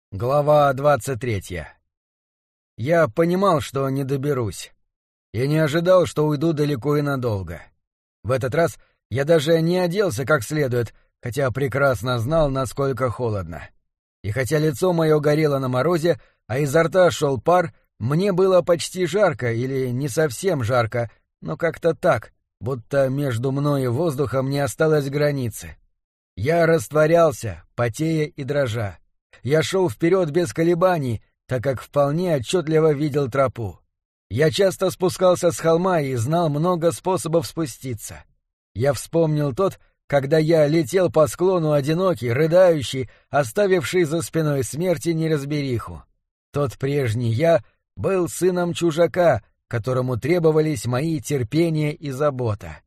Глава 23. Я понимал, что не доберусь. Я не ожидал, что уйду далеко и надолго. В этот раз я даже не оделся как следует, хотя прекрасно знал, насколько холодно. И хотя лицо мое горело на морозе, а изо рта шел пар, мне было почти жарко или не совсем жарко, но как-то так, будто между мной и воздухом не осталось границы. Я растворялся, потея и дрожа. Я шел вперед без колебаний, так как вполне отчетливо видел тропу. Я часто спускался с холма и знал много способов спуститься. Я вспомнил тот, когда я летел по склону одинокий, рыдающий, оставивший за спиной смерти неразбериху. Тот прежний я был сыном чужака, которому требовались мои терпение и забота.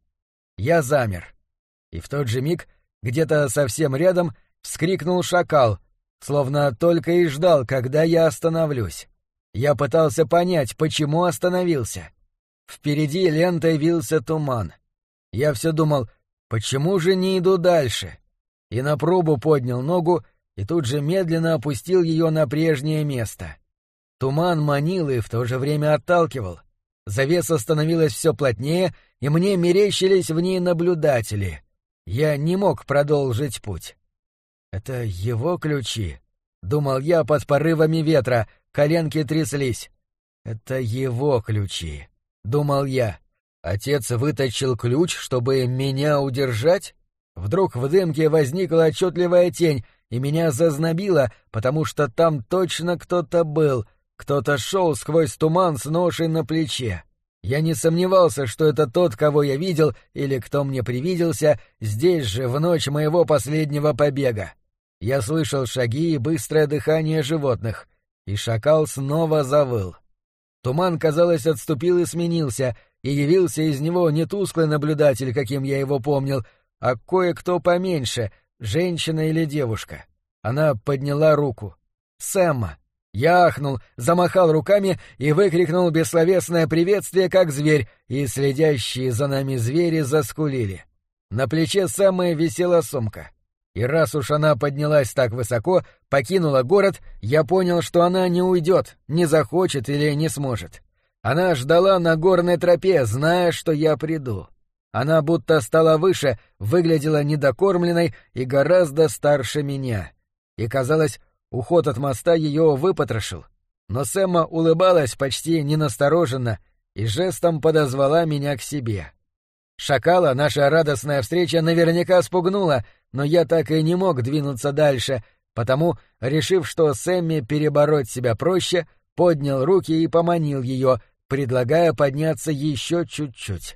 Я замер. И в тот же миг, где-то совсем рядом, вскрикнул шакал, словно только и ждал, когда я остановлюсь. Я пытался понять, почему остановился. Впереди лентой вился туман. Я все думал, почему же не иду дальше? И на пробу поднял ногу и тут же медленно опустил ее на прежнее место. Туман манил и в то же время отталкивал. Завеса становилась все плотнее, и мне мерещились в ней наблюдатели. Я не мог продолжить путь. «Это его ключи», — думал я под порывами ветра, коленки тряслись. «Это его ключи», — думал я. Отец вытащил ключ, чтобы меня удержать? Вдруг в дымке возникла отчетливая тень, и меня зазнобило, потому что там точно кто-то был, кто-то шел сквозь туман с ношей на плече. Я не сомневался, что это тот, кого я видел или кто мне привиделся здесь же в ночь моего последнего побега. Я слышал шаги и быстрое дыхание животных, и шакал снова завыл. Туман, казалось, отступил и сменился, и явился из него не тусклый наблюдатель, каким я его помнил, а кое-кто поменьше, женщина или девушка. Она подняла руку. «Сэмма!» Я ахнул, замахал руками и выкрикнул бессловесное приветствие, как зверь, и следящие за нами звери заскулили. На плече Сэммы висела сумка. И раз уж она поднялась так высоко, покинула город, я понял, что она не уйдет, не захочет или не сможет. Она ждала на горной тропе, зная, что я приду. Она будто стала выше, выглядела недокормленной и гораздо старше меня. И, казалось, уход от моста ее выпотрошил. Но Сэмма улыбалась почти ненастороженно и жестом подозвала меня к себе. Шакала наша радостная встреча наверняка спугнула, но я так и не мог двинуться дальше, потому, решив, что Сэмме перебороть себя проще, поднял руки и поманил ее, предлагая подняться еще чуть-чуть.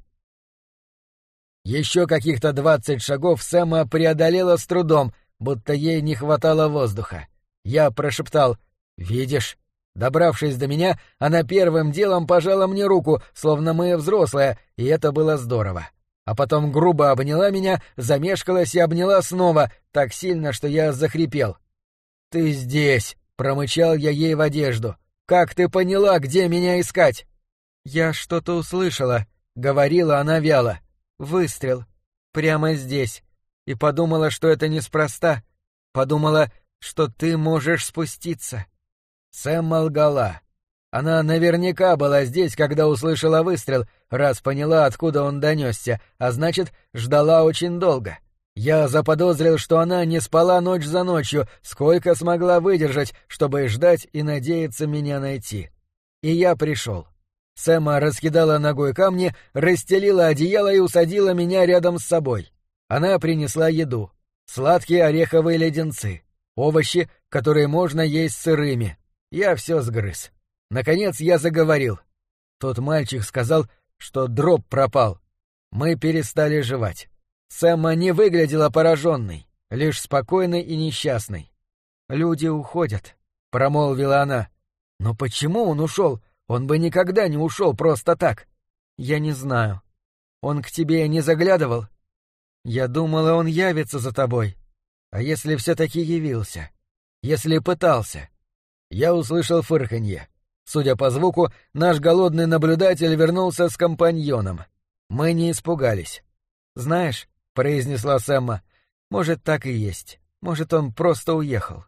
Еще каких-то 20 шагов Сэмма преодолела с трудом, будто ей не хватало воздуха. Я прошептал «Видишь?». Добравшись до меня, она первым делом пожала мне руку, словно мы взрослые, и это было здорово. А потом грубо обняла меня, замешкалась и обняла снова, так сильно, что я захрипел. «Ты здесь!» — промычал я ей в одежду. «Как ты поняла, где меня искать?» «Я что-то услышала», — говорила она вяло. «Выстрел. Прямо здесь. И подумала, что это неспроста. Подумала, что ты можешь спуститься». Сэмма лгала. Она наверняка была здесь, когда услышала выстрел, раз поняла, откуда он донесся, а значит, ждала очень долго. Я заподозрил, что она не спала ночь за ночью, сколько смогла выдержать, чтобы ждать и надеяться меня найти. И я пришел. Сэмма раскидала ногой камни, расстелила одеяло и усадила меня рядом с собой. Она принесла еду. Сладкие ореховые леденцы, овощи, которые можно есть сырыми. Я все сгрыз. Наконец я заговорил. Тот мальчик сказал, что дроб пропал. Мы перестали жевать. Сэмма не выглядела пораженной, лишь спокойной и несчастной. «Люди уходят», — промолвила она. «Но почему он ушел? Он бы никогда не ушел просто так». «Я не знаю. Он к тебе не заглядывал?» «Я думала, он явится за тобой. А если все-таки явился? Если пытался?» Я услышал фырканье. Судя по звуку, наш голодный наблюдатель вернулся с компаньоном. Мы не испугались. «Знаешь», — произнесла Сэмма, — «может, так и есть. Может, он просто уехал».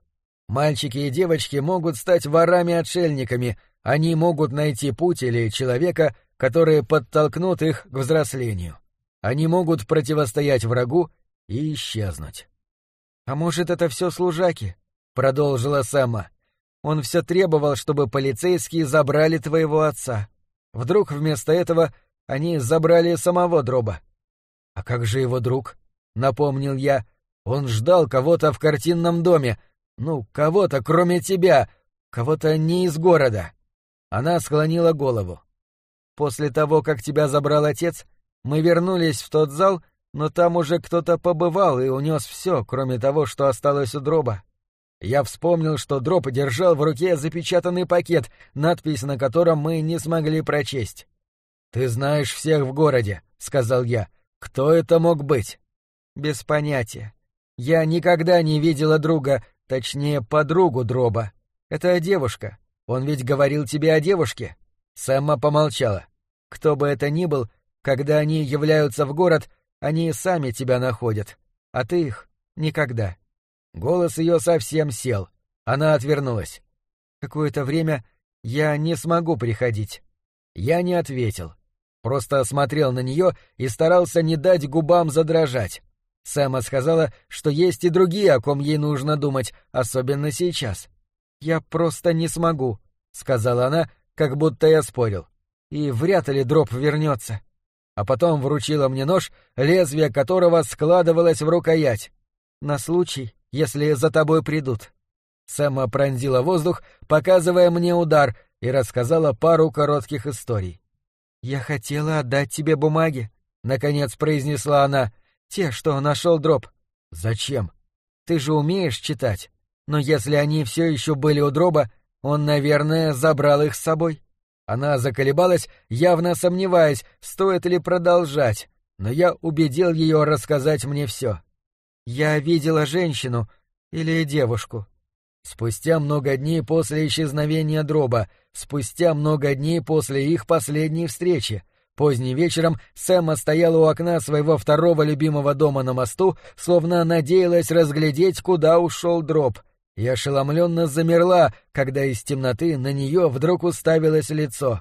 Мальчики и девочки могут стать ворами-отшельниками, они могут найти путь или человека, который подтолкнут их к взрослению. Они могут противостоять врагу и исчезнуть. «А может, это все служаки?» — продолжила Сэма. «Он все требовал, чтобы полицейские забрали твоего отца. Вдруг вместо этого они забрали самого Дроба». «А как же его друг?» — напомнил я. «Он ждал кого-то в картинном доме. Ну, кого-то, кроме тебя, кого-то не из города». Она склонила голову. «После того, как тебя забрал отец, мы вернулись в тот зал, но там уже кто-то побывал и унес все, кроме того, что осталось у Дроба. Я вспомнил, что Дроб держал в руке запечатанный пакет, надпись на котором мы не смогли прочесть. «Ты знаешь всех в городе», — сказал я. «Кто это мог быть?» «Без понятия. Я никогда не видела друга, точнее, подругу Дроба. Это девушка. Он ведь говорил тебе о девушке?» Сэмма помолчала. «Кто бы это ни был, когда они являются в город, они сами тебя находят, а ты их никогда». Голос ее совсем сел. Она отвернулась. «Какое-то время я не смогу приходить». Я не ответил. Просто смотрел на нее и старался не дать губам задрожать. Сэма сказала, что есть и другие, о ком ей нужно думать, особенно сейчас. «Я просто не смогу», — сказала она, как будто я спорил. «И вряд ли Дроб вернется». А потом вручила мне нож, лезвие которого складывалось в рукоять. «На случай, если за тобой придут». Сэма пронзила воздух, показывая мне удар, и рассказала пару коротких историй. «Я хотела отдать тебе бумаги», — наконец произнесла она, — «те, что нашел Дроб». «Зачем? Ты же умеешь читать. Но если они все еще были у Дроба, он, наверное, забрал их с собой». Она заколебалась, явно сомневаясь, стоит ли продолжать, но я убедил ее рассказать мне все. «Я видела женщину или девушку». Спустя много дней после исчезновения Дроба, спустя много дней после их последней встречи, поздним вечером Сэма стояла у окна своего второго любимого дома на мосту, словно надеялась разглядеть, куда ушел Дроб, и ошеломленно замерла, когда из темноты на нее вдруг уставилось лицо.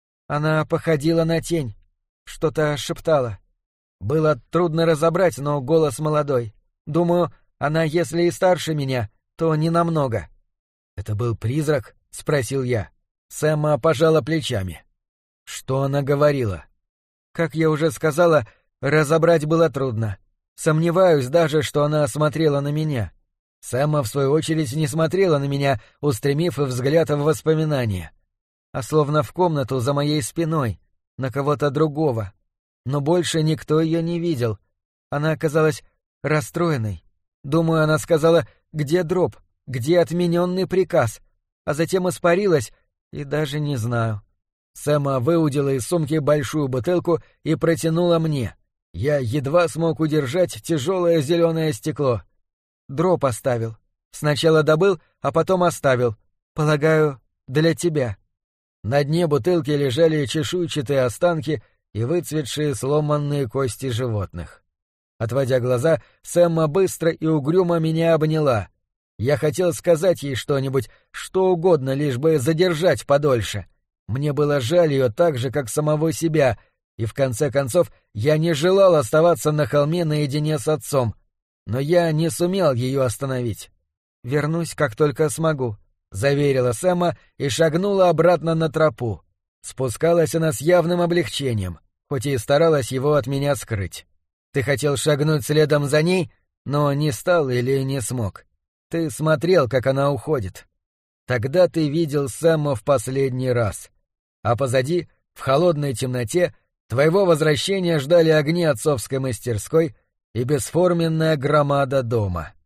Она походила на тень, что-то шептала. Было трудно разобрать, но голос молодой. Думаю, она, если и старше меня, то не намного. «Это был призрак?» — спросил я. Сэма пожала плечами. «Что она говорила?» «Как я уже сказала, разобрать было трудно. Сомневаюсь даже, что она смотрела на меня». Сэма, в свою очередь, не смотрела на меня, устремив взгляд в воспоминания, а словно в комнату за моей спиной, на кого-то другого. Но больше никто ее не видел. Она оказалась расстроенной. Думаю, она сказала: «Где Дроб? Где отмененный приказ?» А затем испарилась, и даже не знаю. Сэма выудила из сумки большую бутылку и протянула мне. Я едва смог удержать тяжелое зеленое стекло. «Дроб оставил. Сначала добыл, а потом оставил. Полагаю, для тебя». На дне бутылки лежали чешуйчатые останки и выцветшие сломанные кости животных. Отводя глаза, Сэма быстро и угрюмо меня обняла. Я хотел сказать ей что-нибудь, что угодно, лишь бы задержать подольше. Мне было жаль ее так же, как самого себя, и в конце концов я не желал оставаться на холме наедине с отцом. Но я не сумел ее остановить. «Вернусь, как только смогу», — заверила Сэма и шагнула обратно на тропу. Спускалась она с явным облегчением, хоть и старалась его от меня скрыть. «Ты хотел шагнуть следом за ней, но не стал или не смог. Ты смотрел, как она уходит. Тогда ты видел Сэму в последний раз. А позади, в холодной темноте, твоего возвращения ждали огни отцовской мастерской и бесформенная громада дома».